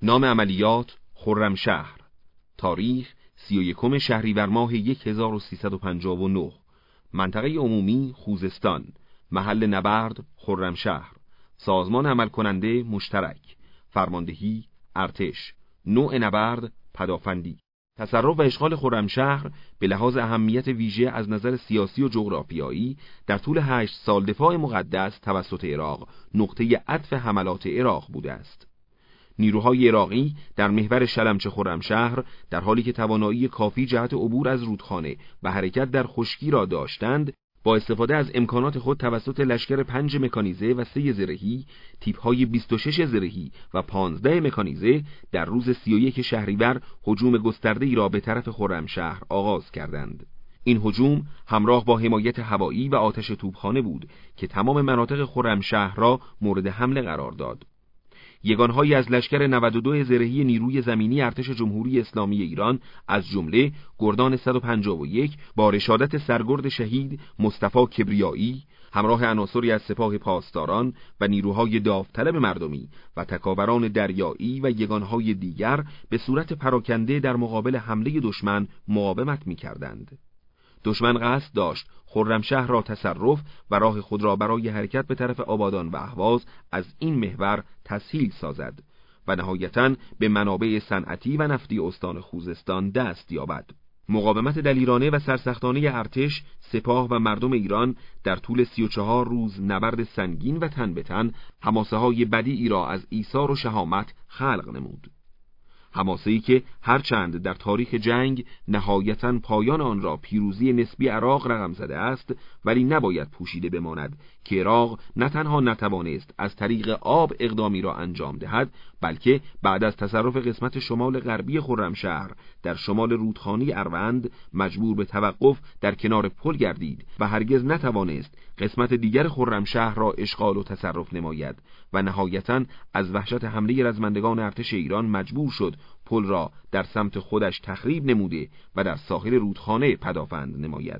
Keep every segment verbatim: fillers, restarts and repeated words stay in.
نام عملیات خرمشهر. تاریخ سی و یکم شهریور ماه هزار و سیصد و پنجاه و نه. منطقه عمومی خوزستان. محل نبرد خرمشهر. سازمان عمل کننده مشترک. فرماندهی ارتش. نوع نبرد پدافندی. تصرف و اشغال خرمشهر به لحاظ اهمیت ویژه از نظر سیاسی و جغرافیایی در طول هشت سال دفاع مقدس توسط عراق نقطه عطف حملات عراق بوده است. نیروهای عراقی در محور شلمچه خرمشهر در حالی که توانایی کافی جهت عبور از رودخانه و حرکت در خشکی را داشتند، با استفاده از امکانات خود توسط لشکر پنج مکانیزه و سه زرهی، تیپ‌های بیست و شش زرهی و پانزده مکانیزه در روز سی و یک شهریور هجوم گسترده‌ای را به طرف خرمشهر آغاز کردند. این هجوم همراه با حمایت هوایی و آتش توپخانه بود که تمام مناطق خرمشهر را مورد حمله قرار داد. یگانهایی از لشکر نود و دو زرهی نیروی زمینی ارتش جمهوری اسلامی ایران از جمله گردان صد و پنجاه و یک با رشادت سرگرد شهید مصطفی کبریایی همراه عناصری از سپاه پاسداران و نیروهای داوطلب مردمی و تکاوران دریایی و یگانهای دیگر به صورت پراکنده در مقابل حمله دشمن مقاومت می‌کردند. دشمن قصد داشت خرمشهر را تصرف و راه خود را برای حرکت به طرف آبادان و اهواز از این محور تسهیل سازد و نهایتاً به منابع صنعتی و نفتی استان خوزستان دست یابد. مقاومت دلیرانه و سرسختانه ارتش، سپاه و مردم ایران در طول سی و چهار روز نبرد سنگین و تن به تن حماسه‌های بدیعی را از ایثار و شهامت خلق نمود. حماسه‌ای که هرچند در تاریخ جنگ نهایتاً پایان آن را پیروزی نسبی عراق رقم زده است، ولی نباید پوشیده بماند که عراق نه تنها نتوانست از طریق آب اقدامی را انجام دهد، بلکه بعد از تصرف قسمت شمال غربی خرمشهر در شمال رودخانه اروند مجبور به توقف در کنار پل گردید و هرگز نتوانست قسمت دیگر خرمشهر را اشغال و تصرف نماید و نهایتاً از وحشت حمله رزمندگان ارتش ایران مجبور شد پل را در سمت خودش تخریب نموده و در ساحل رودخانه پدافند نماید.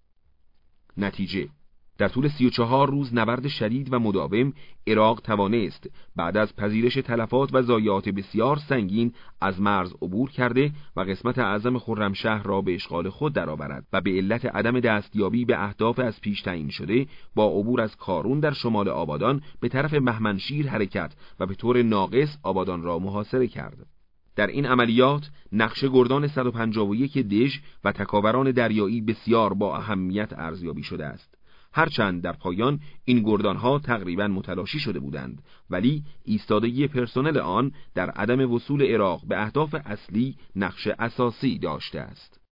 نتیجه: در طول سی و چهار روز نبرد شدید و مداوم، عراق توانست بعد از پذیرش تلفات و ضایعات بسیار سنگین از مرز عبور کرده و قسمت اعظم خرمشهر را به اشغال خود درآورد و به علت عدم دستیابی به اهداف از پیش تعیین شده با عبور از کارون در شمال آبادان به طرف مهمنشیر حرکت و به طور ناقص آبادان را محاصره کرد. در این عملیات نقش گردان صد و پنجاه و یک دژ و تکاوران دریایی بسیار با اهمیت ارزیابی شده است. هرچند در پایان این گردانها تقریباً متلاشی شده بودند، ولی ایستادگی پرسنل آن در عدم وصول عراق به اهداف اصلی نقش اساسی داشته است.